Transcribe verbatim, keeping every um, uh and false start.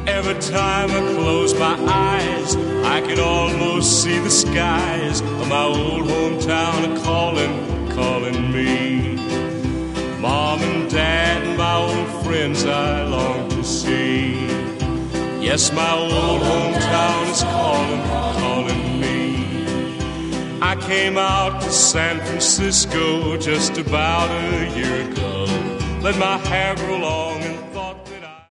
Every time I close my eyes, I can almost see the skies of my old hometown a calling, calling me. Mom and Dad and my old friends I long to see. Yes, my old hometown is calling, calling me. I came out to San Francisco just about a year ago. Let my hair grow long and